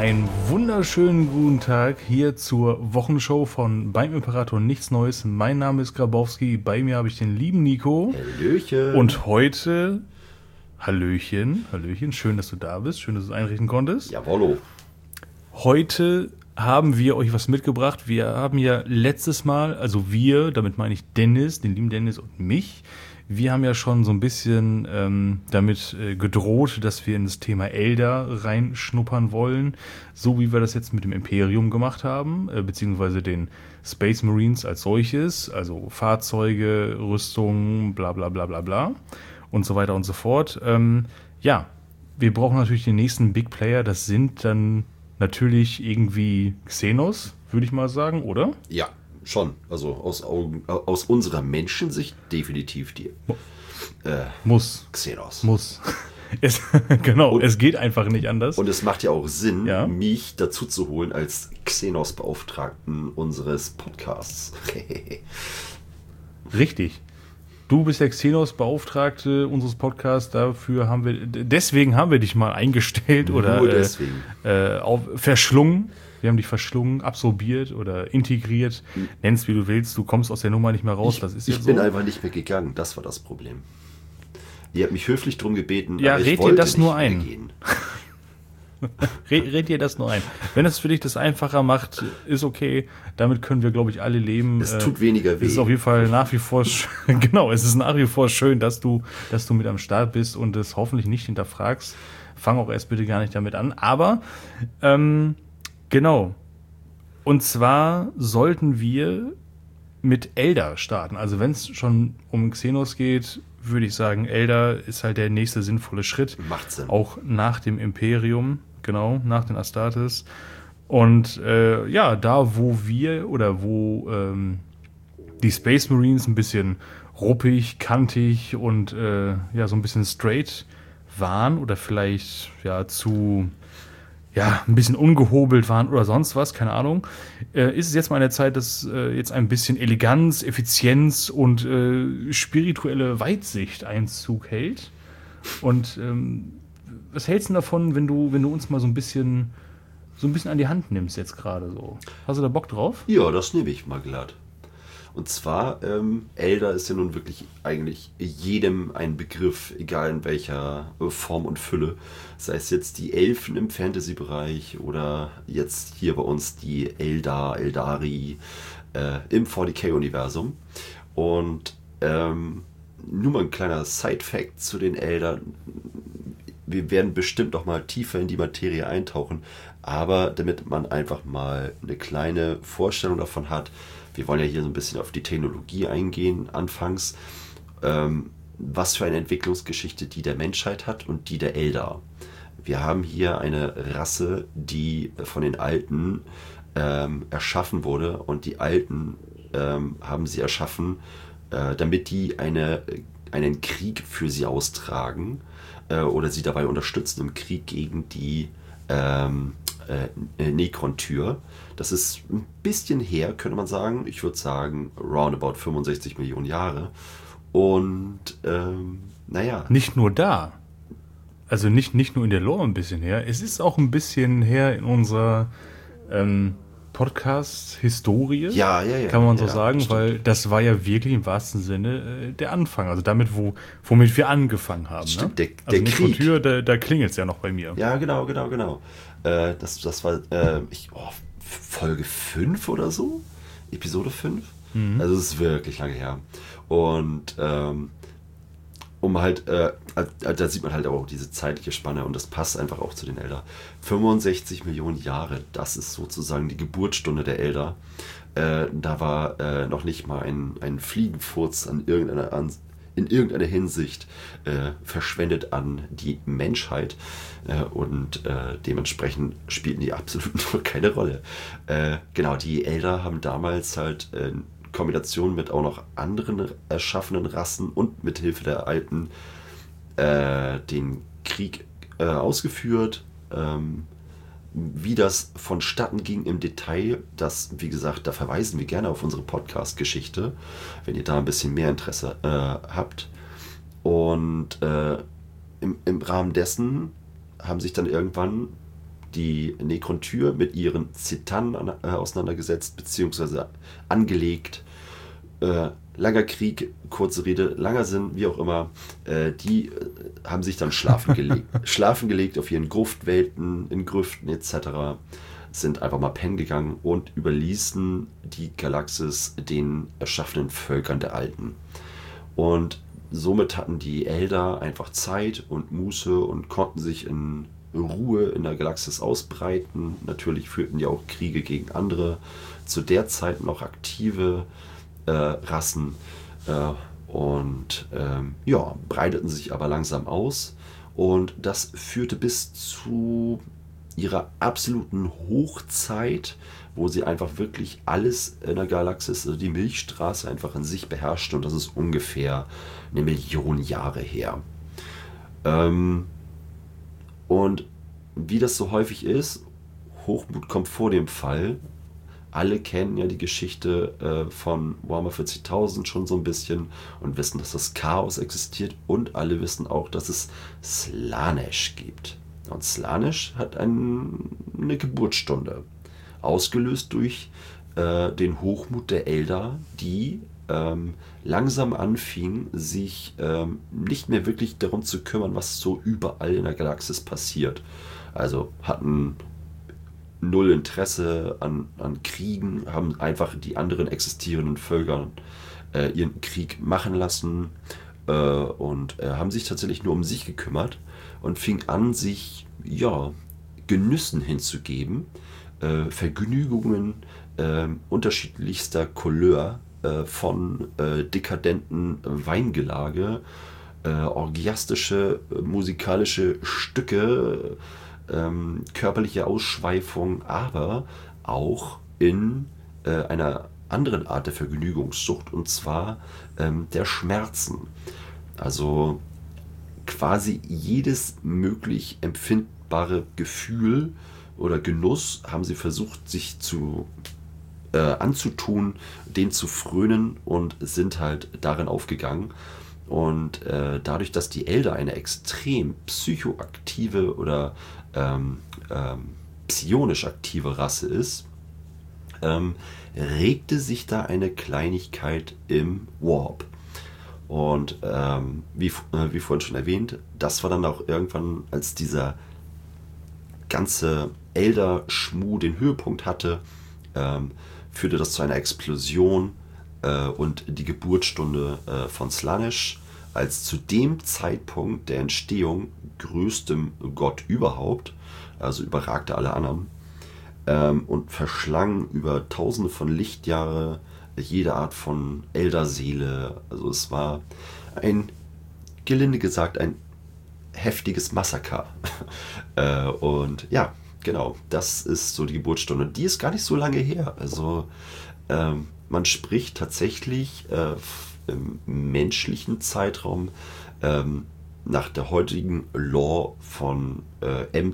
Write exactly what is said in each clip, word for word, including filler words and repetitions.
Einen wunderschönen guten Tag hier zur Wochenshow von Beim Imperator Nichts Neues. Mein Name ist Grabowski, bei mir habe ich den lieben Nico. Hallöchen. Und heute, Hallöchen, Hallöchen, schön, dass du da bist, schön, dass du es einrichten konntest. Jawollo. Heute haben wir euch was mitgebracht. Wir haben ja letztes Mal, also wir, damit meine ich Dennis, den lieben Dennis und mich, wir haben ja schon so ein bisschen ähm, damit äh, gedroht, dass wir in das Thema Elder reinschnuppern wollen, so wie wir das jetzt mit dem Imperium gemacht haben, äh, beziehungsweise den Space Marines als solches, also Fahrzeuge, Rüstung, bla bla bla bla bla und so weiter und so fort. Ähm, ja, wir brauchen natürlich den nächsten Big Player, das sind dann natürlich irgendwie Xenos, würde ich mal sagen, oder? Ja, schon. Also aus, Augen, aus unserer Menschensicht definitiv die äh, Muss. Xenos. Muss. Es, genau, und, es geht einfach nicht anders. Und es macht ja auch Sinn, ja? mich dazu zu holen als Xenos-Beauftragten unseres Podcasts. Richtig. Du bist der Xenos-Beauftragte unseres Podcasts, dafür haben wir, deswegen haben wir dich mal eingestellt Nur oder deswegen. Äh, auf, verschlungen. Wir haben dich verschlungen, absorbiert oder integriert. Mhm. Nenn's wie du willst, du kommst aus der Nummer nicht mehr raus. Ich, das ist ich jetzt bin so. einfach nicht mehr gegangen, das war das Problem. Ihr habt mich höflich drum gebeten, ja, aber ich red wollte dir das nicht nur mehr ein. gehen. red, red dir das nur ein. Wenn es für dich das einfacher macht, ist okay. Damit können wir, glaube ich, alle leben. Es tut weniger weh. Es ist auf jeden Fall nach wie vor genau, es ist nach wie vor schön, dass du, dass du mit am Start bist und es hoffentlich nicht hinterfragst. Fang auch erst bitte gar nicht damit an. Aber ähm, genau. Und zwar sollten wir mit Elder starten. Also wenn es schon um Xenos geht, würde ich sagen, Elder ist halt der nächste sinnvolle Schritt. Macht Sinn. Auch nach dem Imperium, genau, nach den Astartes. Und äh, ja, da wo wir oder wo ähm, die Space Marines ein bisschen ruppig, kantig und äh, ja, so ein bisschen straight waren oder vielleicht ja zu ja, ein bisschen ungehobelt waren oder sonst was, keine Ahnung, äh, ist es jetzt mal an der Zeit, dass äh, jetzt ein bisschen Eleganz, Effizienz und äh, spirituelle Weitsicht Einzug hält. Und ähm, was hältst du davon, wenn du, wenn du uns mal so ein bisschen so ein bisschen an die Hand nimmst jetzt gerade so? Hast du da Bock drauf? Ja, das nehme ich mal glatt. Und zwar, ähm, Elder ist ja nun wirklich eigentlich jedem ein Begriff, egal in welcher Form und Fülle. Sei es jetzt die Elfen im Fantasy-Bereich oder jetzt hier bei uns die Eldar, Eldari äh, im forty K-Universum. Und ähm, nur mal ein kleiner Side-Fact zu den Eldar. Wir werden bestimmt noch mal tiefer in die Materie eintauchen, aber damit man einfach mal eine kleine Vorstellung davon hat, wir wollen ja hier so ein bisschen auf die Technologie eingehen anfangs, ähm, was für eine Entwicklungsgeschichte die der Menschheit hat und die der Eldar. Wir haben hier eine Rasse, die von den Alten ähm, erschaffen wurde und die Alten ähm, haben sie erschaffen, äh, damit die eine, einen Krieg für sie austragen äh, oder sie dabei unterstützen im Krieg gegen die ähm, äh, Necron-Tür. Das ist ein bisschen her, könnte man sagen. Ich würde sagen, roundabout fünfundsechzig Millionen Jahre. Und, ähm, naja. Nicht nur da. Also nicht, nicht nur in der Lore ein bisschen her. Es ist auch ein bisschen her in unserer ähm, Podcast-Historie. Ja, ja, ja. Kann man so ja, sagen, stimmt. weil das war ja wirklich im wahrsten Sinne äh, der Anfang. Also damit, wo, womit wir angefangen haben. Stimmt, ne? der, also der Krieg. Tür, da, da klingelt es ja noch bei mir. Ja, genau, genau, genau. Äh, das, das war äh, ich, oh, Folge fünf oder so? Episode fünf? Mhm. Also es ist wirklich lange her. Und ähm, um halt, äh, da sieht man halt auch diese zeitliche Spanne und das passt einfach auch zu den Elder. fünfundsechzig Millionen Jahre, das ist sozusagen die Geburtsstunde der Elder. Äh, da war äh, noch nicht mal ein, ein Fliegenfurz an irgendeiner, an, in irgendeiner Hinsicht äh, verschwendet an die Menschheit äh, und äh, dementsprechend spielten die absolut nur keine Rolle. Äh, genau, die Elder haben damals halt äh, Kombination mit auch noch anderen erschaffenen Rassen und mit Hilfe der Alten äh, den Krieg äh, ausgeführt. Ähm, wie das vonstatten ging im Detail, das, wie gesagt, da verweisen wir gerne auf unsere Podcast-Geschichte, wenn ihr da ein bisschen mehr Interesse äh, habt. Und äh, im, im Rahmen dessen haben sich dann irgendwann die Nekrontyr mit ihren Zitanen an, äh, auseinandergesetzt, beziehungsweise angelegt. Äh, langer Krieg, kurze Rede, langer Sinn, wie auch immer. Äh, die äh, haben sich dann schlafen gelegt. schlafen gelegt auf ihren Gruftwelten, in Grüften et cetera. Sind einfach mal pennen gegangen und überließen die Galaxis den erschaffenen Völkern der Alten. Und somit hatten die Elder einfach Zeit und Muße und konnten sich in Ruhe in der Galaxis ausbreiten. Natürlich führten die auch Kriege gegen andere, zu der Zeit noch aktive äh, Rassen äh, und ähm, ja, breiteten sich aber langsam aus. Und das führte bis zu ihrer absoluten Hochzeit, wo sie einfach wirklich alles in der Galaxis, also die Milchstraße einfach in sich beherrschte, und das ist ungefähr eine Million Jahre her. Ähm, und wie das so häufig ist, Hochmut kommt vor dem Fall. Alle kennen ja die Geschichte äh, von Warhammer vierzigtausend schon so ein bisschen und wissen, dass das Chaos existiert, und alle wissen auch, dass es Slaanesh gibt. Und Slaanesh hat ein, eine Geburtsstunde, ausgelöst durch äh, den Hochmut der Elder, die ähm, langsam anfingen, sich ähm, nicht mehr wirklich darum zu kümmern, was so überall in der Galaxis passiert. Also hatten null Interesse an, an Kriegen, haben einfach die anderen existierenden Völker äh, ihren Krieg machen lassen äh, und äh, haben sich tatsächlich nur um sich gekümmert und fing an, sich ja, Genüssen hinzugeben, äh, Vergnügungen äh, unterschiedlichster Couleur, äh, von äh, dekadenten Weingelage, äh, orgiastische äh, musikalische Stücke, ähm, körperliche Ausschweifung, aber auch in äh, einer anderen Art der Vergnügungssucht, und zwar ähm, der Schmerzen. Also quasi jedes möglich empfindbare Gefühl oder Genuss haben sie versucht, sich zu äh, anzutun, den zu frönen, und sind halt darin aufgegangen. Und äh, dadurch, dass die Elder eine extrem psychoaktive oder ähm, ähm, psionisch aktive Rasse ist, ähm, regte sich da eine Kleinigkeit im Warp. Und ähm, wie, äh, wie vorhin schon erwähnt, das war dann auch irgendwann, als dieser ganze Elder-Schmuh den Höhepunkt hatte, ähm, führte das zu einer Explosion äh, und die Geburtsstunde äh, von Slaanesh als zu dem Zeitpunkt der Entstehung größtem Gott überhaupt, also überragte alle anderen, ähm, und verschlang über tausende von Lichtjahre jede Art von Elderseele. Also es war ein, gelinde gesagt, ein heftiges Massaker. äh, und ja, genau, das ist so die Geburtsstunde. Die ist gar nicht so lange her. Also ähm, man spricht tatsächlich äh, im menschlichen Zeitraum ähm, nach der heutigen Lore von äh, M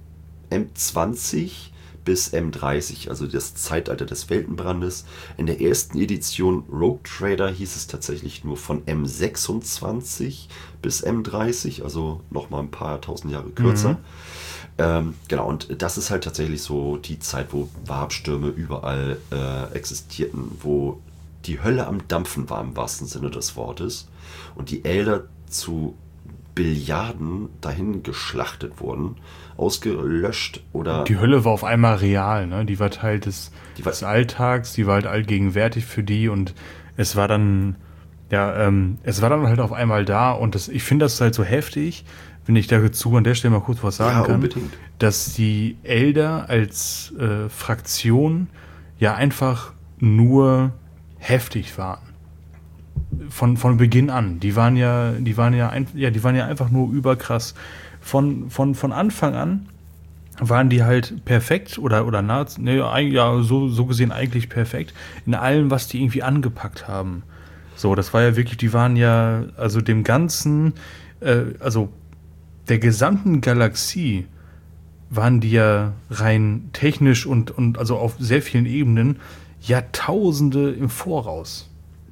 zwanzig bis M dreißig, also das Zeitalter des Weltenbrandes. In der ersten Edition Rogue Trader hieß es tatsächlich nur von M sechsundzwanzig bis M dreißig, also nochmal ein paar tausend Jahre kürzer. Mhm. Ähm, genau, und das ist halt tatsächlich so die Zeit, wo Warpstürme überall äh, existierten, wo die Hölle am Dampfen war, im wahrsten Sinne des Wortes, und die Elder zu Billiarden dahin geschlachtet wurden, ausgelöscht oder... Die Hölle war auf einmal real, ne? Die war Teil des, die war, des Alltags, die war halt allgegenwärtig für die, und es war dann, ja, ähm, es war dann halt auf einmal da, und das, ich finde das halt so heftig, wenn ich dazu an der Stelle mal kurz was sagen ja, kann, unbedingt. Dass die Elder als äh, Fraktion ja einfach nur heftig waren. Von, von Beginn an. Die waren ja, die waren ja, ein, ja, die waren ja einfach nur überkrass. Von, von, von Anfang an waren die halt perfekt oder, oder nahezu, ne, ja, so, so gesehen eigentlich perfekt in allem, was die irgendwie angepackt haben. So, das war ja wirklich, die waren ja, also dem ganzen, äh, also der gesamten Galaxie waren die ja rein technisch und, und also auf sehr vielen Ebenen Jahrtausende im Voraus.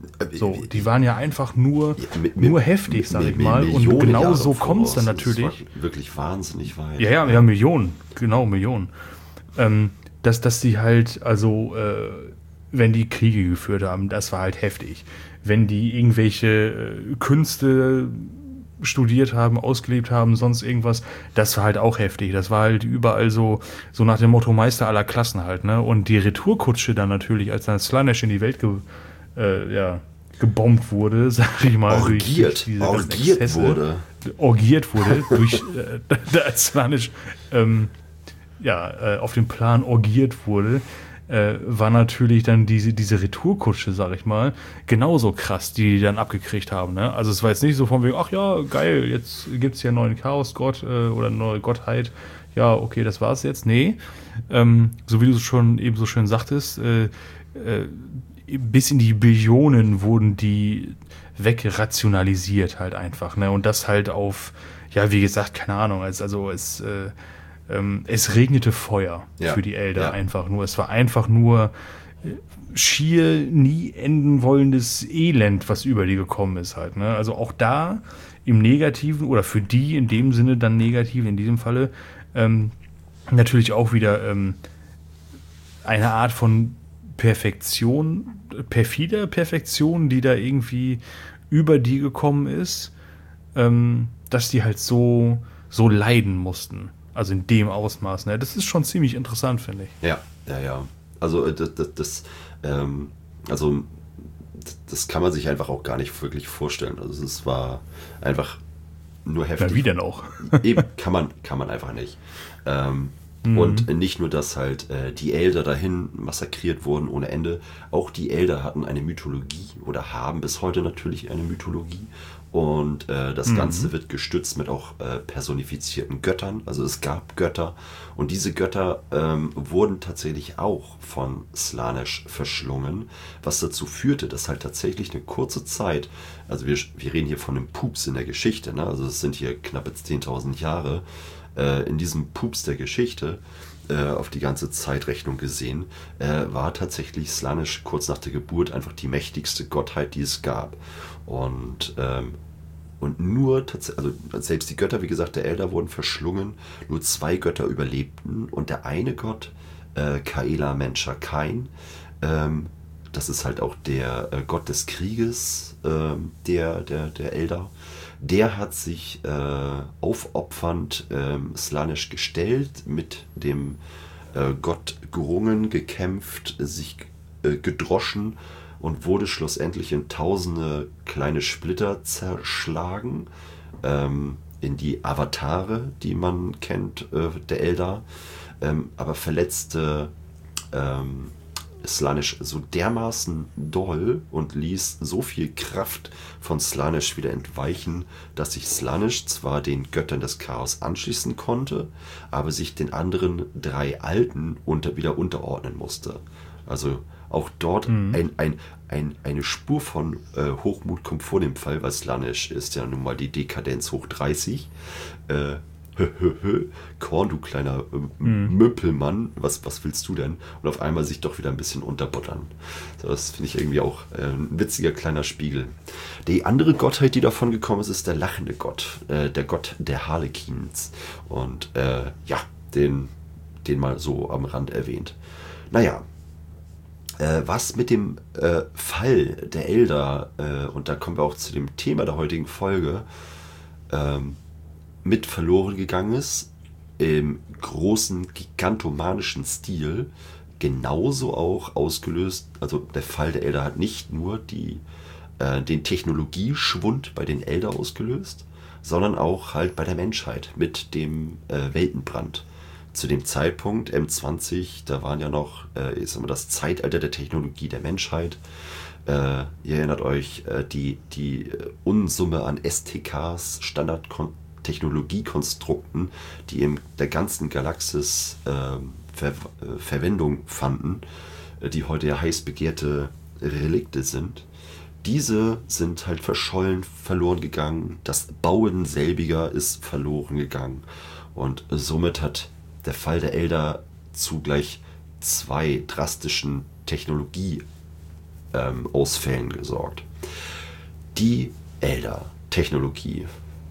So, die waren ja einfach nur, ja, mit, nur mit, heftig, mit, sag mit, ich mal. Millionen Und genau Jahre so kommt es dann voraus. natürlich. Das war wirklich wahnsinnig weit. Ja, ja, ja, Millionen. Genau, Millionen. Ähm, dass, dass die halt, also, äh, wenn die Kriege geführt haben, das war halt heftig. Wenn die irgendwelche äh, Künste studiert haben, ausgelebt haben, sonst irgendwas, das war halt auch heftig. Das war halt überall so, so nach dem Motto Meister aller Klassen halt, ne? Und die Retourkutsche dann natürlich, als dann Slanesh in die Welt ge, äh, ja, gebombt wurde, sag ich mal, orgiert, durch, durch diese orgiert Exzesse, wurde. Orgiert wurde, durch, äh, als Slanesh ähm, ja, äh, auf dem Plan orgiert wurde, äh, war natürlich dann diese, diese Retourkutsche, sag ich mal, genauso krass, die die dann abgekriegt haben. Ne? Also es war jetzt nicht so von wegen, ach ja, geil, jetzt gibt's hier einen neuen Chaosgott äh, oder eine neue Gottheit. Ja, okay, das war's jetzt. Nee, ähm, so wie du es schon eben so schön sagtest, äh, äh, bis in die Billionen wurden die wegrationalisiert halt einfach. Ne? Und das halt auf, ja, wie gesagt, keine Ahnung, also, also es... Äh, Ähm, es regnete Feuer Ja, für die Elder ja. einfach nur. Es war einfach nur äh, schier nie enden wollendes Elend, was über die gekommen ist halt. Ne? Also auch da im Negativen oder für die in dem Sinne dann negativ in diesem Falle ähm, natürlich auch wieder ähm, eine Art von Perfektion, perfider Perfektion, die da irgendwie über die gekommen ist, ähm, dass die halt so, so leiden mussten. Also in dem Ausmaß. Ne? Das ist schon ziemlich interessant, finde ich. Ja, ja, ja. Also das, das, das ähm, also das kann man sich einfach auch gar nicht wirklich vorstellen. Also es war einfach nur heftig. Na, wie denn auch? Eben, kann man, kann man einfach nicht. Ähm, Mhm. Und nicht nur, dass halt äh, die Elder dahin massakriert wurden ohne Ende, auch die Elder hatten eine Mythologie oder haben bis heute natürlich eine Mythologie. Und äh, das Mhm. Ganze wird gestützt mit auch äh, personifizierten Göttern. Also es gab Götter und diese Götter ähm, wurden tatsächlich auch von Slanesh verschlungen, was dazu führte, dass halt tatsächlich eine kurze Zeit, also wir, wir reden hier von einem Pups in der Geschichte, ne? Also es sind hier knappe zehntausend Jahre, äh, in diesem Pups der Geschichte, äh, auf die ganze Zeitrechnung gesehen, äh, war tatsächlich Slanesh kurz nach der Geburt einfach die mächtigste Gottheit, die es gab. Und ähm, Und nur tatsächlich, also selbst die Götter, wie gesagt, der Elder wurden verschlungen, nur zwei Götter überlebten und der eine Gott, äh, Kaela Mencha Kain, ähm, das ist halt auch der äh, Gott des Krieges, ähm, der, der, der Elder, der hat sich äh, aufopfernd ähm, Slanesh gestellt, mit dem äh, Gott gerungen, gekämpft, sich äh, gedroschen und wurde schlussendlich in tausende kleine Splitter zerschlagen, ähm, in die Avatare, die man kennt, äh, der Eldar, ähm, aber verletzte ähm, Slanesh so dermaßen doll und ließ so viel Kraft von Slanesh wieder entweichen, dass sich Slanesh zwar den Göttern des Chaos anschließen konnte, aber sich den anderen drei Alten unter, wieder unterordnen musste. Also auch dort Mhm. ein, ein, ein, eine Spur von äh, Hochmut kommt vor dem Fall, weil Slanesh ist ja nun mal die Dekadenz hoch dreißig. Äh, hö, hö, hö. Korn, du kleiner äh, Mhm. Möppelmann, was, was willst du denn? Und auf einmal sich doch wieder ein bisschen unterbuttern. So, das finde ich irgendwie auch äh, ein witziger kleiner Spiegel. Die andere Gottheit, die davon gekommen ist, ist der lachende Gott, äh, der Gott der Harlekins. Und äh, ja, den, den mal so am Rand erwähnt. Naja, äh, was mit dem äh, Fall der Elder, äh, und da kommen wir auch zu dem Thema der heutigen Folge, ähm, mit verloren gegangen ist, im großen, gigantomanischen Stil, genauso auch ausgelöst, also der Fall der Elder hat nicht nur die, äh, den Technologieschwund bei den Elder ausgelöst, sondern auch halt bei der Menschheit mit dem äh, Weltenbrand. Zu dem Zeitpunkt, M zwanzig, da waren ja noch, äh, ich sag mal, das Zeitalter der Technologie der Menschheit. Äh, ihr erinnert euch, äh, die, die Unsumme an S T Ks, Standard-Technologiekonstrukten, die in der ganzen Galaxis äh, Ver äh, Verwendung fanden, äh, die heute ja heiß begehrte Relikte sind. Diese sind halt verschollen, verloren gegangen. Das Bauen selbiger ist verloren gegangen. Und somit hat der Fall der Elder zu gleich zwei drastischen Technologieeinbrüchen ähm, Ausfällen gesorgt. Die Elder-Technologie.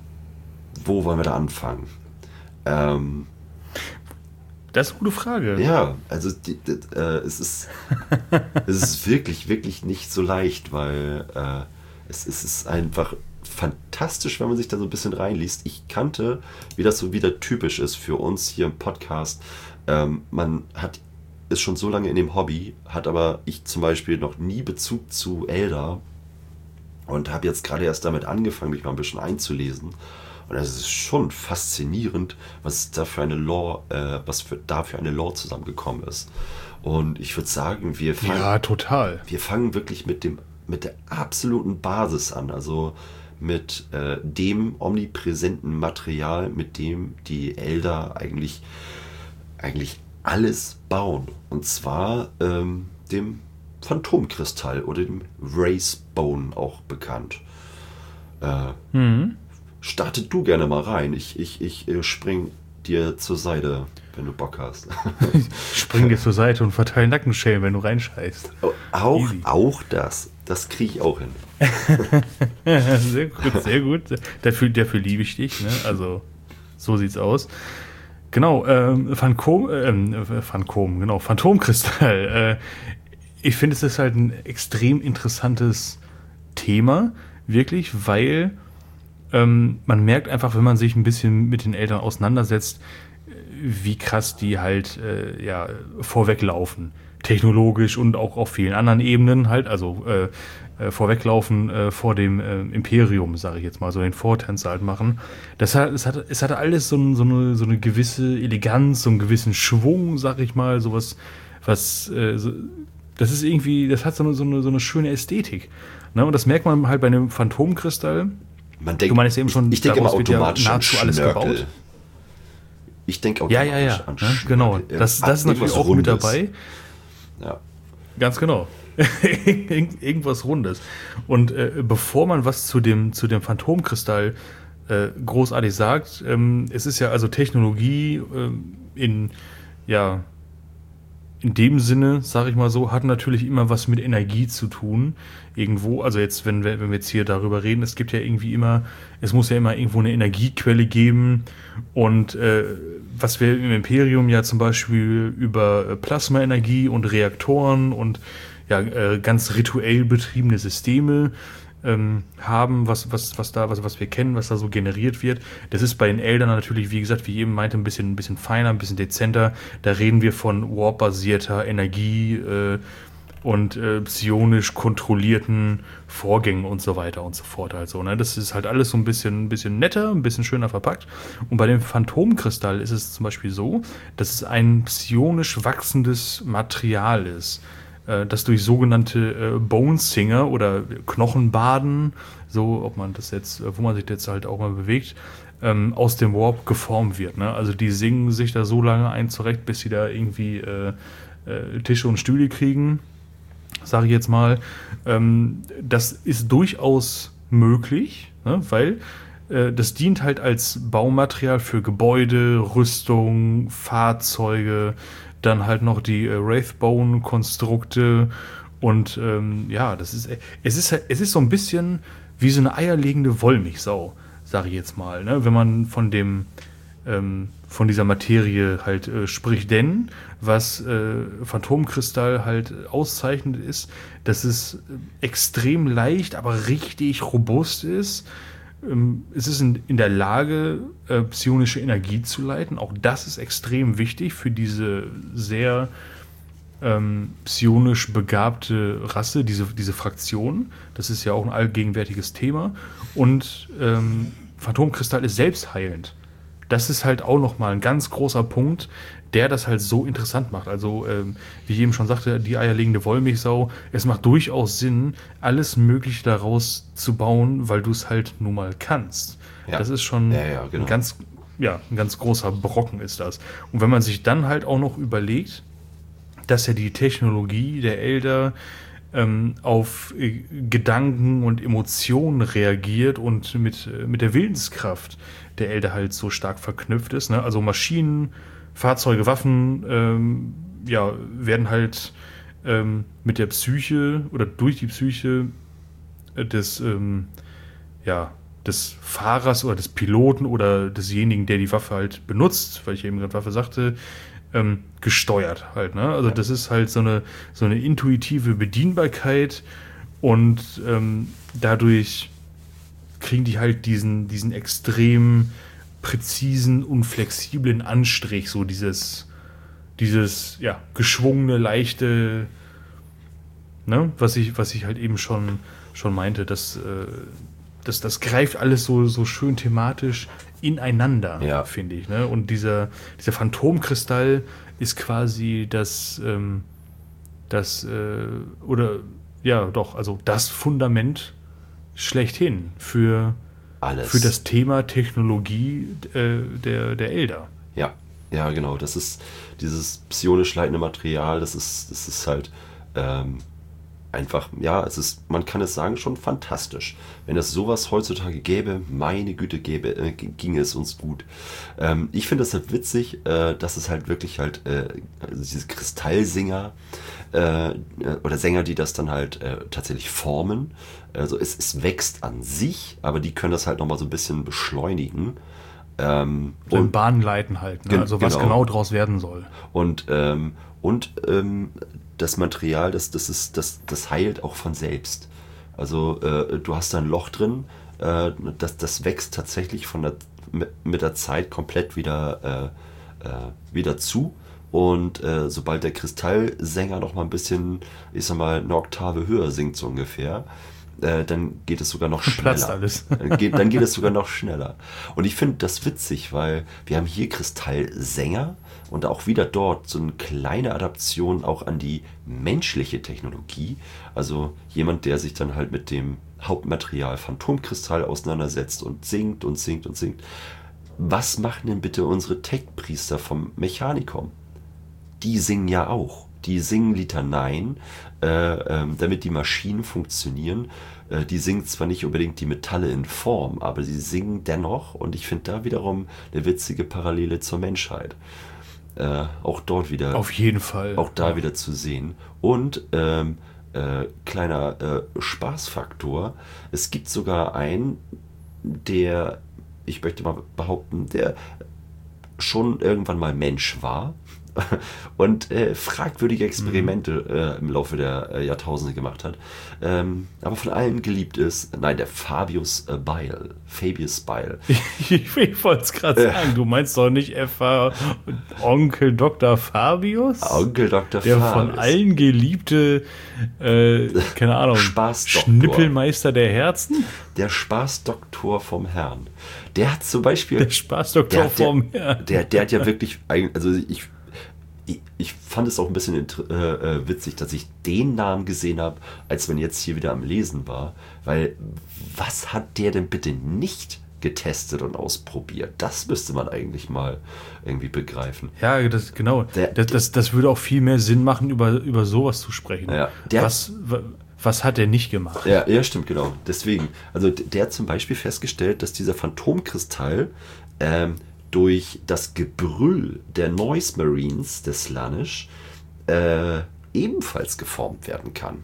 Wo wollen wir da anfangen? Ähm, Das ist eine gute Frage. Ja, also die, die, äh, es, ist, es ist wirklich, wirklich nicht so leicht, weil äh, es, es ist einfach fantastisch, wenn man sich da so ein bisschen reinliest. Ich kannte, wie das so wieder typisch ist für uns hier im Podcast. Ähm, man hat ist schon so lange in dem Hobby, hat aber ich zum Beispiel noch nie Bezug zu Elder und habe jetzt gerade erst damit angefangen, mich mal ein bisschen einzulesen. Und es ist schon faszinierend, was da für eine Lore, äh, was für, da für eine Lore zusammengekommen ist. Und ich würde sagen, wir fangen, Ja, total. wir fangen wirklich mit dem, mit der absoluten Basis an. Also mit äh, dem omnipräsenten Material, mit dem die Elder eigentlich, eigentlich alles bauen. Und zwar ähm, dem Phantomkristall oder dem Wraithbone auch bekannt. Äh, Mhm. Startet du gerne mal rein. Ich, ich, ich äh, spring dir zur Seite, wenn du Bock hast. Spring dir zur Seite und verteile Nackenschellen, wenn du reinscheißt. Auch, Easy. auch das. Das kriege ich auch hin. Sehr gut, sehr gut. Dafür, dafür liebe ich dich. Ne? Also, so sieht's aus. Genau, ähm, Phantom, äh, Phantom, genau, Phantomkristall. Äh, ich finde, es ist halt ein extrem interessantes Thema, wirklich, weil ähm, man merkt einfach, wenn man sich ein bisschen mit den Eltern auseinandersetzt, wie krass die halt äh, ja, vorweglaufen. Technologisch und auch auf vielen anderen Ebenen halt, also äh, äh, vorweglaufen äh, vor dem äh, Imperium, sage ich jetzt mal, so den Vortänzer halt machen. Das hat, es, hatte, es hatte alles so, ein, so, eine, so eine gewisse Eleganz, so einen gewissen Schwung, sag ich mal, sowas, was, äh, so, das ist irgendwie, das hat so eine, so eine, so eine schöne Ästhetik. Ne? Und das merkt man halt bei einem Phantomkristall. Man denkt, Du meinst eben schon, ich, ich denke immer daraus wird ja automatisch nahezu an alles Schnörkel. gebaut. Ich denke Ja, automatisch ja, ja, an ne? Schnörkel. Genau. Das, das ist natürlich Irgendwas auch mit Rundes. dabei. Ja. Ganz genau. Irgend- Irgendwas Rundes. Und äh, bevor man was zu dem, zu dem Phantomkristall äh, großartig sagt, ähm, es ist ja also Technologie ähm, in, ja, in dem Sinne, sage ich mal so, hat natürlich immer was mit Energie zu tun. Irgendwo, also jetzt, wenn wir, wenn wir jetzt hier darüber reden, es gibt ja irgendwie immer, es muss ja immer irgendwo eine Energiequelle geben. Und äh, was wir im Imperium ja zum Beispiel über äh, Plasmaenergie und Reaktoren und ja, äh, ganz rituell betriebene Systeme ähm, haben, was, was, was da, was, was wir kennen, was da so generiert wird. Das ist bei den Eldern natürlich, wie gesagt, wie ich eben meinte, ein bisschen, ein bisschen feiner, ein bisschen dezenter. Da reden wir von warp-basierter Energie äh, und äh, psionisch kontrollierten Vorgängen und so weiter und so fort. Also, ne? Das ist halt alles so ein bisschen, ein bisschen netter, ein bisschen schöner verpackt. Und bei dem Phantomkristall ist es zum Beispiel so, dass es ein psionisch wachsendes Material ist, das durch sogenannte äh, Bone Singer oder Knochenbaden, so ob man das jetzt, wo man sich jetzt halt auch mal bewegt, ähm, aus dem Warp geformt wird. Ne? Also die singen sich da so lange ein zurecht, bis sie da irgendwie äh, äh, Tische und Stühle kriegen, sage ich jetzt mal. Ähm, das ist durchaus möglich, ne? Weil äh, das dient halt als Baumaterial für Gebäude, Rüstung, Fahrzeuge, dann halt noch die äh, Wraithbone-Konstrukte und ähm, ja, das ist, es ist es ist so ein bisschen wie so eine eierlegende Wollmilchsau, sage ich jetzt mal, ne? Wenn man von dem ähm, von dieser Materie halt äh, spricht, denn was äh, Phantomkristall halt auszeichnet ist, dass es extrem leicht, aber richtig robust ist. Es ist in, in der Lage, äh, psionische Energie zu leiten. Auch das ist extrem wichtig für diese sehr ähm, psionisch begabte Rasse, diese, diese Fraktion. Das ist ja auch ein allgegenwärtiges Thema. Und ähm, Phantomkristall ist selbstheilend. Das ist halt auch nochmal ein ganz großer Punkt, der das halt so interessant macht. Also, ähm, wie ich eben schon sagte, die eierlegende Wollmilchsau, es macht durchaus Sinn, alles Mögliche daraus zu bauen, weil du es halt nun mal kannst. Ja. Das ist schon Ja, ja, genau. ein ganz, ja, ein ganz großer Brocken ist das. Und wenn man sich dann halt auch noch überlegt, dass ja die Technologie der Elder ähm, auf äh, Gedanken und Emotionen reagiert und mit, äh, mit der Willenskraft der Elder halt so stark verknüpft ist. Ne? Also Maschinen, Fahrzeuge, Waffen, ähm, ja, werden halt ähm, mit der Psyche oder durch die Psyche äh, des, ähm, ja, des Fahrers oder des Piloten oder desjenigen, der die Waffe halt benutzt, weil ich ja eben gerade Waffe sagte, ähm, gesteuert halt. Ne? Also das ist halt so eine, so eine intuitive Bedienbarkeit und ähm, dadurch kriegen die halt diesen, diesen extrem präzisen und flexiblen Anstrich, so dieses, dieses, ja, geschwungene, leichte, ne, was ich, was ich halt eben schon, schon meinte, dass, äh, das, das greift alles so, so schön thematisch ineinander, Ja. finde ich. Ne? Und dieser, dieser Phantomkristall ist quasi das, ähm, das, äh, oder, ja, doch, also das Fundament schlechthin für, Alles. für das Thema Technologie äh, der, der Elder. Ja, ja, genau. Das ist dieses psionisch leitende Material, das ist, das ist halt ähm, einfach, ja, es ist, man kann es sagen, schon fantastisch. Wenn es sowas heutzutage gäbe, meine Güte, gäbe, äh, ginge es uns gut. Ähm, ich finde es halt witzig, äh, dass es halt wirklich halt, äh, also diese Kristallsinger äh, oder Sänger, die das dann halt äh, tatsächlich formen. Also es, es wächst an sich, aber die können das halt nochmal so ein bisschen beschleunigen. Ähm, So in und Bahnen leiten halt, ne? Gen- Also was genau. genau draus werden soll. Und, ähm, und ähm, das Material, das, das, ist, das, das heilt auch von selbst. Also äh, du hast da ein Loch drin, äh, das, das wächst tatsächlich von der, mit, mit der Zeit komplett wieder, äh, äh, wieder zu. Und äh, sobald der Kristallsänger noch mal ein bisschen, ich sag mal, eine Oktave höher singt so ungefähr, äh, dann geht es sogar noch schneller. Platzt alles. Dann geht, dann geht es sogar noch schneller. Und ich finde das witzig, weil wir haben hier Kristallsänger und auch wieder dort so eine kleine Adaption auch an die menschliche Technologie. Also jemand, der sich dann halt mit dem Hauptmaterial Phantomkristall auseinandersetzt und singt und singt und singt. Was machen denn bitte unsere Tech-Priester vom Mechanicum? Die singen ja auch. Die singen Litaneien, äh, ähm, damit die Maschinen funktionieren. Äh, die singen zwar nicht unbedingt die Metalle in Form, aber sie singen dennoch. Und ich finde da wiederum eine witzige Parallele zur Menschheit. Äh, auch dort wieder, Auf jeden Fall. auch da wieder zu sehen. Und ähm, äh, kleiner äh, Spaßfaktor: Es gibt sogar einen, der, ich möchte mal behaupten, der schon irgendwann mal Mensch war und äh, fragwürdige Experimente äh, im Laufe der äh, Jahrtausende gemacht hat, ähm, aber von allen geliebt ist. Nein, der Fabius äh, Beil, Fabius Beil. Ich, ich wollte es gerade Äh. sagen, du meinst doch nicht etwa Onkel Doktor Fabius? Onkel Doktor Der Fabius. von allen geliebte, äh, keine Ahnung, Spaßdoktor. Schnippelmeister der Herzen? Der Spaßdoktor vom Herrn. Der hat zum Beispiel... Der Spaßdoktor der, der, vom Herrn. Der, der hat ja wirklich... ein- Also ich... Ich, ich fand es auch ein bisschen int- äh, äh, witzig, dass ich den Namen gesehen habe, als man jetzt hier wieder am Lesen war. Weil, was hat der denn bitte nicht getestet und ausprobiert? Das müsste man eigentlich mal irgendwie begreifen. Ja, das, genau. Der- das, das, das würde auch viel mehr Sinn machen, über, über sowas zu sprechen. Ja, der- was, wa- was hat er nicht gemacht? Ja, ja, stimmt, genau. Deswegen, also d- der hat zum Beispiel festgestellt, dass dieser Phantomkristall ähm, durch das Gebrüll der Noise Marines des Slanish äh, ebenfalls geformt werden kann.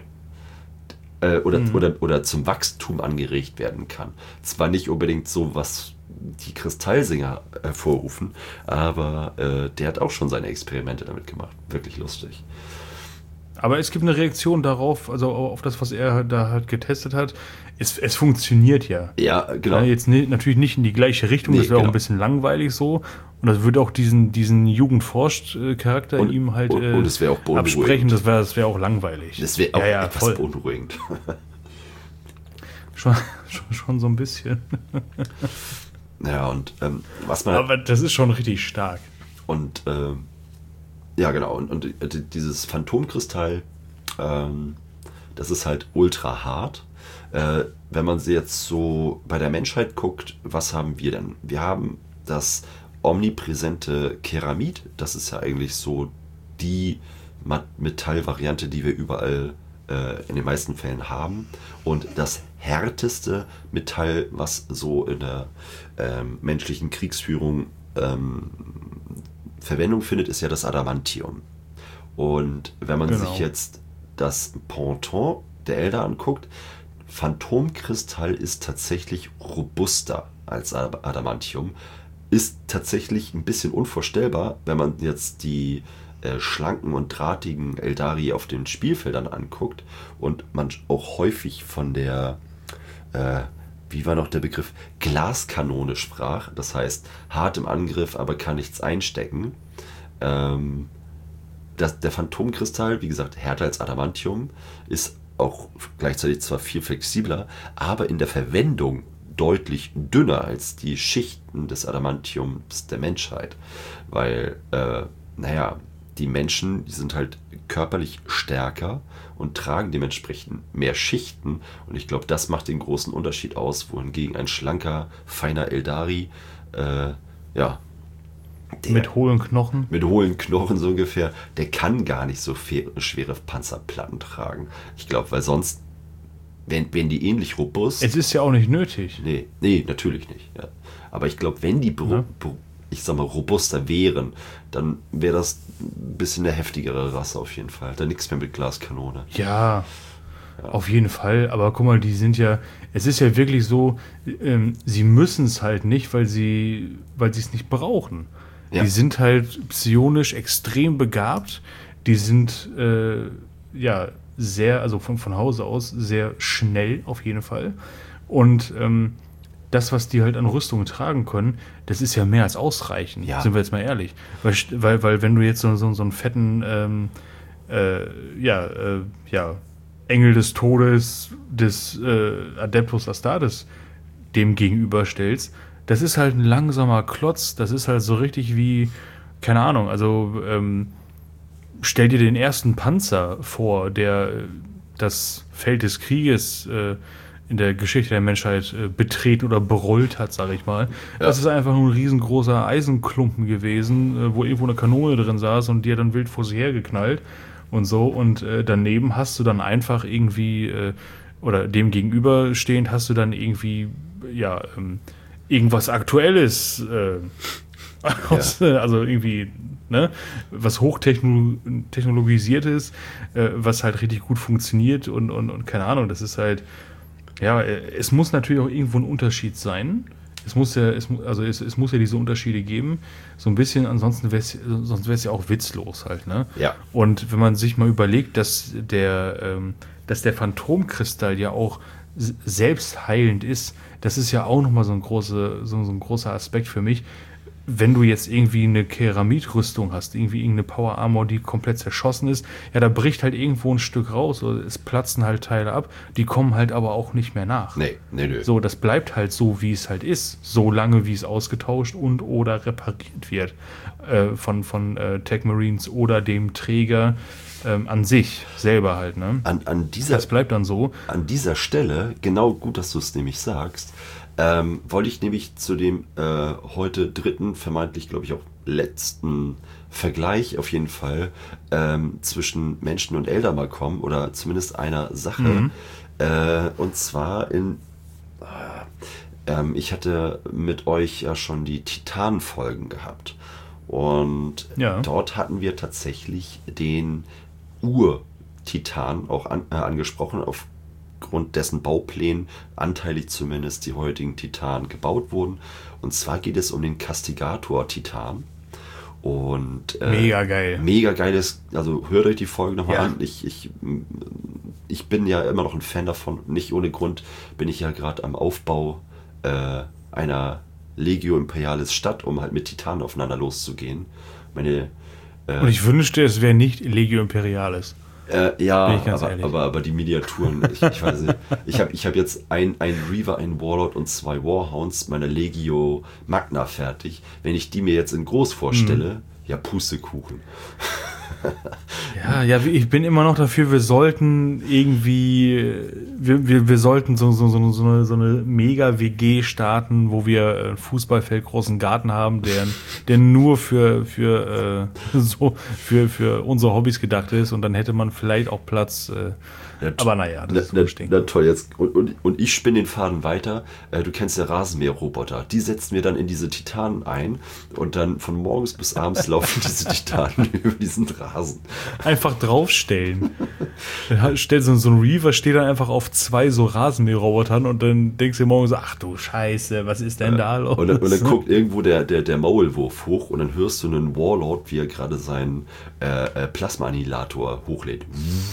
Äh, oder, oder, oder zum Wachstum angeregt werden kann. Zwar nicht unbedingt so, was die Kristallsinger hervorrufen, aber äh, der hat auch schon seine Experimente damit gemacht. Wirklich lustig. Aber es gibt eine Reaktion darauf, also auf das, was er da halt getestet hat. Es, es funktioniert ja. Ja, genau. Ja, jetzt ne, natürlich nicht in die gleiche Richtung, Nee, das wäre auch genau. ein bisschen langweilig so. Und das würde auch diesen, diesen Jugendforscht-Charakter Und- ihm halt und- äh, und es wäre auch beunruhigend. absprechen, das wäre das wär auch langweilig. Das wäre auch ja, ja, etwas voll. beunruhigend. Schon, schon, schon so ein bisschen. Ja, und ähm, was man... Aber das ist schon richtig stark. Und ähm, ja, genau. Und, und äh, dieses Phantomkristall, ähm, das ist halt ultra hart. Äh, wenn man sie jetzt so bei der Menschheit guckt, was haben wir denn? Wir haben das omnipräsente Keramid. Das ist ja eigentlich so die Ma- Metallvariante, die wir überall äh, in den meisten Fällen haben. Und das härteste Metall, was so in der ähm, menschlichen Kriegsführung ähm, Verwendung findet, ist ja das Adamantium. Und wenn man Genau. sich jetzt das Pendant der Elder anguckt, Phantomkristall ist tatsächlich robuster als Adamantium. Ist tatsächlich ein bisschen unvorstellbar, wenn man jetzt die äh, schlanken und drahtigen Eldari auf den Spielfeldern anguckt und man auch häufig von der, äh, wie war noch der Begriff, Glaskanone sprach. Das heißt, hart im Angriff, aber kann nichts einstecken. Ähm, das, der Phantomkristall, wie gesagt, härter als Adamantium, ist auch gleichzeitig zwar viel flexibler, aber in der Verwendung deutlich dünner als die Schichten des Adamantiums der Menschheit. Weil, äh, naja, die Menschen, die sind halt körperlich stärker und tragen dementsprechend mehr Schichten. Und ich glaube, das macht den großen Unterschied aus, wohingegen ein schlanker, feiner Eldari, äh, ja, der, mit hohlen Knochen. Mit hohlen Knochen so ungefähr, der kann gar nicht so schwere Panzerplatten tragen. Ich glaube, weil sonst Wenn, wenn die ähnlich robust... Es ist ja auch nicht nötig. Nee, nee, natürlich nicht. Ja. Aber ich glaube, wenn die, ja. ich sag mal, robuster wären, dann wäre das ein bisschen eine heftigere Rasse auf jeden Fall. Da nichts mehr mit Glaskanone. Ja, ja, auf jeden Fall. Aber guck mal, die sind ja... Es ist ja wirklich so, ähm, sie müssen es halt nicht, weil sie weil sie es nicht brauchen. Ja. Die sind halt psionisch extrem begabt. Die sind, äh, ja... sehr, also von, von Hause aus, sehr schnell auf jeden Fall. Und ähm, das, was die halt an Rüstungen tragen können, das ist ja mehr als ausreichend, ja. Sind wir jetzt mal ehrlich. Weil, weil, weil wenn du jetzt so, so, so einen fetten ähm, äh, ja, äh, ja, Engel des Todes des äh, Adeptus Astartes dem gegenüberstellst, das ist halt ein langsamer Klotz, das ist halt so richtig wie, keine Ahnung, also ähm, stell dir den ersten Panzer vor, der das Feld des Krieges äh, in der Geschichte der Menschheit äh, betreten oder berollt hat, sage ich mal. Ja. Das ist einfach nur ein riesengroßer Eisenklumpen gewesen, äh, wo irgendwo eine Kanone drin saß und die hat dann wild vor sich hergeknallt und so. Und äh, daneben hast du dann einfach irgendwie, äh, oder dem gegenüberstehend hast du dann irgendwie, ja, ähm, irgendwas Aktuelles, äh, aus, ja. also irgendwie... Ne? Was hochtechnologisiert ist, äh, was halt richtig gut funktioniert und, und, und keine Ahnung, das ist halt, ja, es muss natürlich auch irgendwo ein Unterschied sein. Es muss ja, es, also es, es muss ja diese Unterschiede geben, so ein bisschen, ansonsten wäre es sonst wäre es ja auch witzlos halt, ne? Ja. Und wenn man sich mal überlegt, dass der, ähm, dass der Phantomkristall ja auch selbst heilend ist, das ist ja auch nochmal so ein große, so, so ein großer Aspekt für mich. Wenn du jetzt irgendwie eine Keramidrüstung hast, irgendwie irgendeine Power Armor, die komplett zerschossen ist, ja, da bricht halt irgendwo ein Stück raus oder es platzen halt Teile ab, die kommen halt aber auch nicht mehr nach. Nee, nee, nee. So, das bleibt halt so, wie es halt ist, so lange, wie es ausgetauscht und oder repariert wird äh, von, von äh, Tech Marines oder dem Träger ähm, an sich selber halt, ne? An, an dieser, das bleibt dann so. An dieser Stelle, genau gut, dass du es nämlich sagst, Ähm, wollte ich nämlich zu dem äh, heute dritten, vermeintlich glaube ich auch letzten Vergleich auf jeden Fall ähm, zwischen Menschen und Elder mal kommen oder zumindest einer Sache. Mhm. Äh, und zwar in, äh, ähm, ich hatte mit euch ja schon die Titan-Folgen gehabt und ja. Dort hatten wir tatsächlich den Ur-Titan auch an, äh, angesprochen, auf Grund dessen Bauplänen anteilig zumindest die heutigen Titanen gebaut wurden. Und zwar geht es um den Castigator-Titan. Und äh, mega geil. Mega geiles, also hört euch die Folge nochmal ja. an. Ich, ich, ich bin ja immer noch ein Fan davon. Nicht ohne Grund bin ich ja gerade am Aufbau äh, einer Legio Imperialis Stadt, um halt mit Titanen aufeinander loszugehen. Meine, äh, Und ich wünschte, es wäre nicht Legio Imperialis. Äh, ja, aber, aber, aber die Miniaturen, ich, ich weiß nicht. Ich habe ich hab jetzt ein, ein Reaver, ein Warlord und zwei Warhounds meiner Legio Magna fertig. Wenn ich die mir jetzt in groß vorstelle, mhm. ja, Pustekuchen. Ja, ja, ich bin immer noch dafür, wir sollten irgendwie, wir, wir, wir sollten so, so, so, so eine, so eine Mega-W G starten, wo wir ein Fußballfeld, großen Garten haben, der, der nur für, für, äh, so, für, für unsere Hobbys gedacht ist und dann hätte man vielleicht auch Platz. Äh, ja, aber naja, das na, ist na, na toll, jetzt und, und, und ich spinne den Faden weiter. Äh, du kennst ja Rasenmäherroboter. Die setzen wir dann in diese Titanen ein und dann von morgens bis abends laufen diese Titanen über diesen Rasen. Rasen. Einfach draufstellen. Dann stellt so, so ein Reaver, steht dann einfach auf zwei so Rasenmäherrobotern und dann denkst du morgen so, ach du Scheiße, was ist denn da los? Und dann, und dann guckt irgendwo der, der, der Maulwurf hoch und dann hörst du einen Warlord, wie er gerade seinen äh, äh, Plasma-Annihilator hochlädt.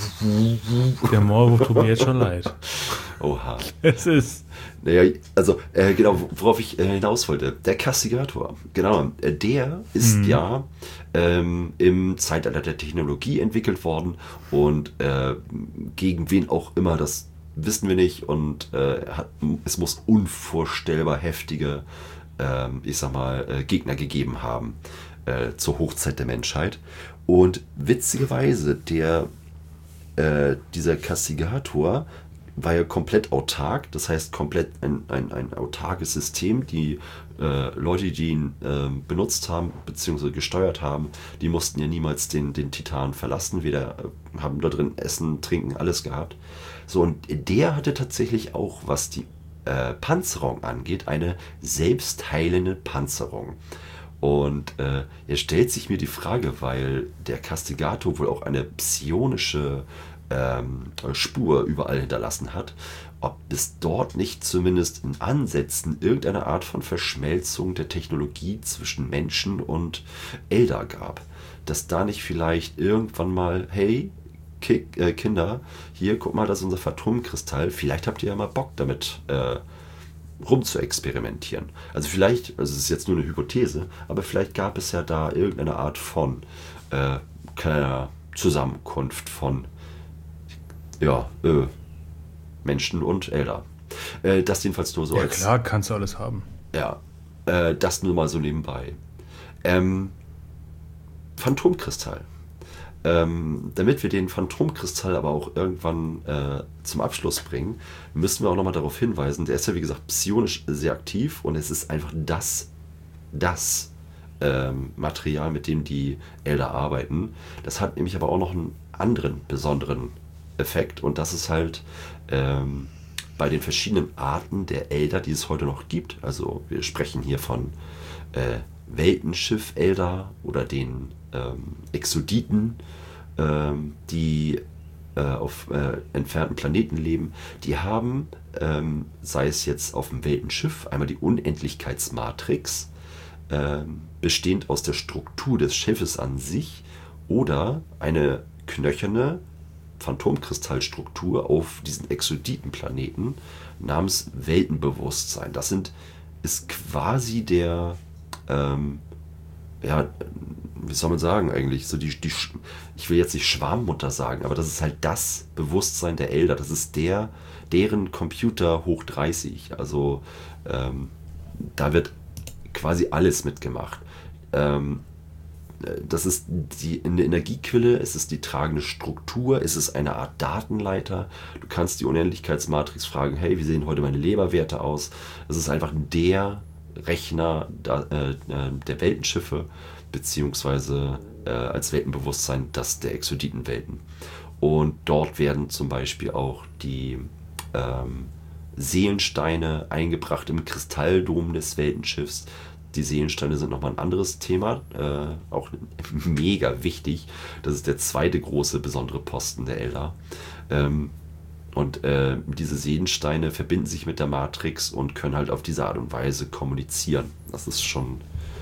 Der Maulwurf tut mir jetzt schon leid. Oha. Es ist... Naja, also äh, genau, worauf ich äh, hinaus wollte. Der Castigator, genau, äh, der ist mhm. ja ähm, im Zeitalter der Technologie entwickelt worden und äh, gegen wen auch immer, das wissen wir nicht und äh, hat, es muss unvorstellbar heftige, äh, ich sag mal, äh, Gegner gegeben haben äh, zur Hochzeit der Menschheit. Und witzigerweise, der, äh, dieser Castigator war ja komplett autark, das heißt komplett ein, ein, ein autarkes System. Die äh, Leute, die ihn äh, benutzt haben bzw. gesteuert haben, die mussten ja niemals den, den Titan verlassen, weder äh, haben da drin Essen, Trinken, alles gehabt. So, und der hatte tatsächlich auch, was die äh, Panzerung angeht, eine selbstheilende Panzerung. Und äh, er stellt sich mir die Frage, weil der Castigator wohl auch eine psionische Ähm, Spur überall hinterlassen hat, ob es dort nicht zumindest in Ansätzen irgendeine Art von Verschmelzung der Technologie zwischen Menschen und Eldar gab. Dass da nicht vielleicht irgendwann mal, hey, Kick, äh, Kinder, hier, guck mal, das ist unser Phantomkristall, vielleicht habt ihr ja mal Bock damit äh, rum zu experimentieren. Also vielleicht, also es ist jetzt nur eine Hypothese, aber vielleicht gab es ja da irgendeine Art von äh, kleiner Zusammenkunft von Ja, äh, Menschen und Eldar. Äh, das jedenfalls nur so ja, als... Ja klar, kannst du alles haben. Ja, äh, das nur mal so nebenbei. Ähm, Phantomkristall. Ähm, damit wir den Phantomkristall aber auch irgendwann äh, zum Abschluss bringen, müssen wir auch nochmal darauf hinweisen, der ist ja wie gesagt psionisch sehr aktiv und es ist einfach das, das ähm, Material, mit dem die Eldar arbeiten. Das hat nämlich aber auch noch einen anderen besonderen Effekt und das ist halt ähm, bei den verschiedenen Arten der Eldar, die es heute noch gibt, also wir sprechen hier von äh, Weltenschiff-Eldar oder den ähm, Exoditen, ähm, die äh, auf äh, entfernten Planeten leben, die haben, ähm, sei es jetzt auf dem Weltenschiff, einmal die Unendlichkeitsmatrix, ähm, bestehend aus der Struktur des Schiffes an sich oder eine knöcherne Phantomkristallstruktur auf diesen Exoditenplaneten namens Weltenbewusstsein. Das sind, ist quasi der, ähm, ja, wie soll man sagen eigentlich, so die, die, ich will jetzt nicht Schwarmmutter sagen, aber das ist halt das Bewusstsein der Eldar. Das ist der, deren Computer hoch dreißig. Also ähm, da wird quasi alles mitgemacht. Ähm, Das ist die, eine Energiequelle, es ist die tragende Struktur, es ist eine Art Datenleiter. Du kannst die Unendlichkeitsmatrix fragen, hey, wie sehen heute meine Leberwerte aus? Es ist einfach der Rechner da, äh, der Weltenschiffe, beziehungsweise äh, als Weltenbewusstsein das der Exoditenwelten. Und dort werden zum Beispiel auch die ähm, Seelensteine eingebracht im Kristalldom des Weltenschiffs. Die Seelensteine sind nochmal ein anderes Thema, äh, auch mega wichtig. Das ist der zweite große besondere Posten der Eldar. Ähm, und äh, diese Seelensteine verbinden sich mit der Matrix und können halt auf diese Art und Weise kommunizieren. Das ist schon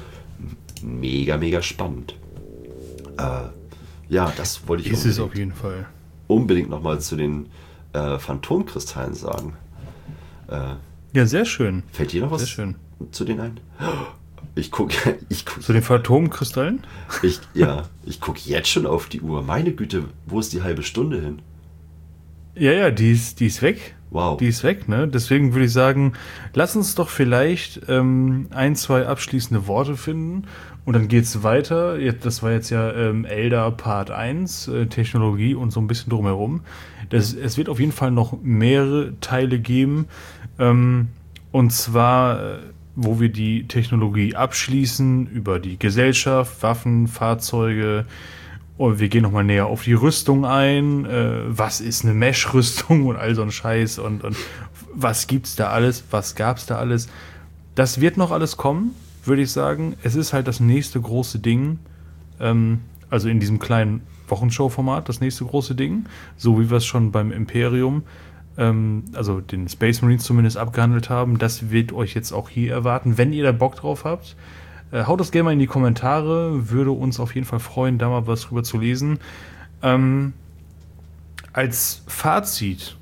mega, mega spannend. Äh, ja, das wollte ich ist es auf jeden Fall. unbedingt nochmal zu den äh, Phantomkristallen sagen. Äh, ja, sehr schön. Fällt dir noch was sehr schön. zu denen ein? Ich gucke. Ich guck, Zu den Phantomkristallen? Ich, ja, ich gucke jetzt schon auf die Uhr. Meine Güte, wo ist die halbe Stunde hin? Ja, ja, die ist, die ist weg. Wow. Die ist weg, ne? Deswegen würde ich sagen, lass uns doch vielleicht ähm, ein, zwei abschließende Worte finden und dann geht's weiter. Jetzt, das war jetzt ja ähm, Eldar Part eins, äh, Technologie und so ein bisschen drumherum. Das, es wird auf jeden Fall noch mehrere Teile geben. Ähm, und zwar, äh, wo wir die Technologie abschließen, über die Gesellschaft, Waffen, Fahrzeuge. Und wir gehen nochmal näher auf die Rüstung ein. Äh, was ist eine Mesh-Rüstung und all so ein Scheiß und, und was gibt's da alles? Was gab's da alles? Das wird noch alles kommen, würde ich sagen. Es ist halt das nächste große Ding. Ähm, also in diesem kleinen Wochenshow-Format, das nächste große Ding, so wie wir es schon beim Imperium, ähm, also den Space Marines zumindest abgehandelt haben. Das wird euch jetzt auch hier erwarten, wenn ihr da Bock drauf habt. Äh, haut das gerne mal in die Kommentare, würde uns auf jeden Fall freuen, da mal was drüber zu lesen. Ähm, als Fazit,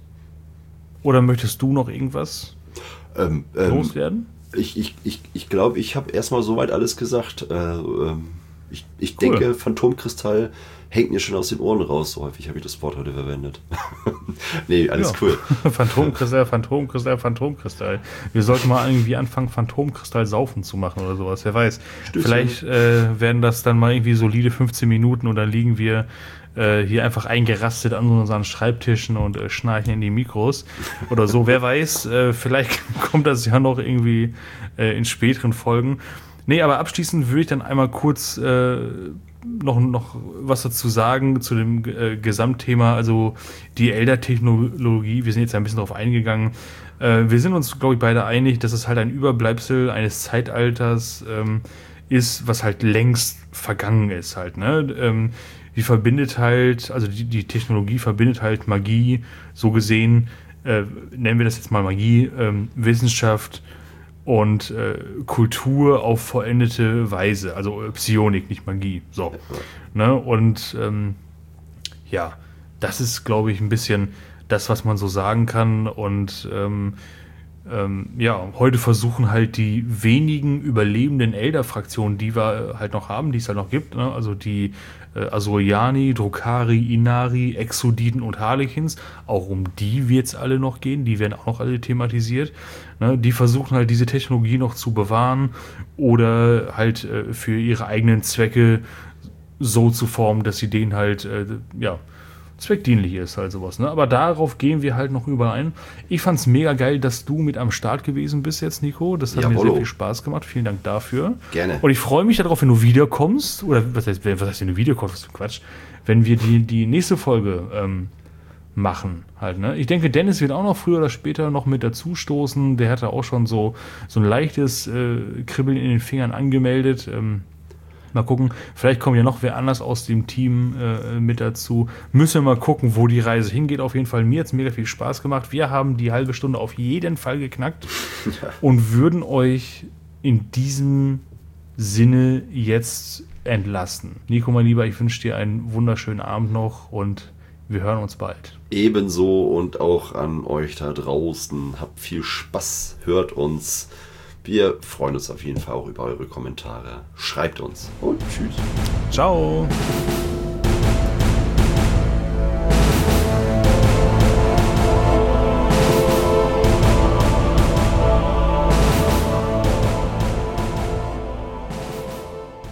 oder möchtest du noch irgendwas ähm, ähm, loswerden? Ich, ich, ich, ich glaube, ich habe erstmal soweit alles gesagt. Äh, ähm, ich ich Cool. denke, Phantomkristall hängt mir schon aus den Ohren raus. So häufig habe ich das Wort heute verwendet. Nee, alles Ja. cool. Phantomkristall, Phantomkristall, Phantomkristall. Wir sollten mal irgendwie anfangen, Phantomkristall saufen zu machen oder sowas. Wer weiß. Stößchen. Vielleicht äh, werden das dann mal irgendwie solide fünfzehn Minuten und dann liegen wir äh, hier einfach eingerastet an unseren Schreibtischen und äh, schnarchen in die Mikros oder so. Wer weiß, äh, vielleicht kommt das ja noch irgendwie äh, in späteren Folgen. Nee, aber abschließend würde ich dann einmal kurz äh, noch, noch was dazu sagen zu dem äh, Gesamtthema, also die Elder-Technologie. Wir sind jetzt ein bisschen darauf eingegangen. Äh, wir sind uns, glaube ich, beide einig, dass es halt ein Überbleibsel eines Zeitalters ähm, ist, was halt längst vergangen ist halt, ne? Ähm, die verbindet halt, also die, die Technologie verbindet halt Magie, so gesehen, äh, nennen wir das jetzt mal Magie, ähm, Wissenschaft und äh, Kultur auf vollendete Weise, also äh, Psionik, nicht Magie. So. Ne? Und ähm, ja, das ist, glaube ich, ein bisschen das, was man so sagen kann. Und ähm, ähm, ja, heute versuchen halt die wenigen überlebenden Elder-Fraktionen, die wir halt noch haben, die es halt noch gibt, ne? Also die äh, Azoriani, Drukhari, Inari, Exoditen und Harlequins, auch um die wird es alle noch gehen, die werden auch noch alle thematisiert. Ne? Die versuchen halt diese Technologie noch zu bewahren oder halt äh, für ihre eigenen Zwecke so zu formen, dass sie denen halt, äh, ja, zweckdienlich ist, halt sowas. Ne? Aber darauf gehen wir halt noch überein. Ich fand es mega geil, dass du mit am Start gewesen bist jetzt, Nico. Das hat mir Jawollo. sehr viel Spaß gemacht. Vielen Dank dafür. Gerne. Und ich freue mich darauf, wenn du wiederkommst. Oder was heißt, was heißt wenn du wiederkommst? Was für Quatsch. Wenn wir die, die nächste Folge ähm, machen halt. Ne? Ich denke, Dennis wird auch noch früher oder später noch mit dazu stoßen. Der hatte auch schon so, so ein leichtes äh, Kribbeln in den Fingern angemeldet. Ähm, Mal gucken, vielleicht kommt ja noch wer anders aus dem Team äh, mit dazu. Müssen wir mal gucken, wo die Reise hingeht. Auf jeden Fall, mir hat es mega viel Spaß gemacht. Wir haben die halbe Stunde auf jeden Fall geknackt und würden euch in diesem Sinne jetzt entlassen. Nico, mein Lieber, ich wünsche dir einen wunderschönen Abend noch und wir hören uns bald. Ebenso und auch an euch da draußen. Habt viel Spaß, hört uns. Wir freuen uns auf jeden Fall auch über eure Kommentare. Schreibt uns und tschüss. Ciao.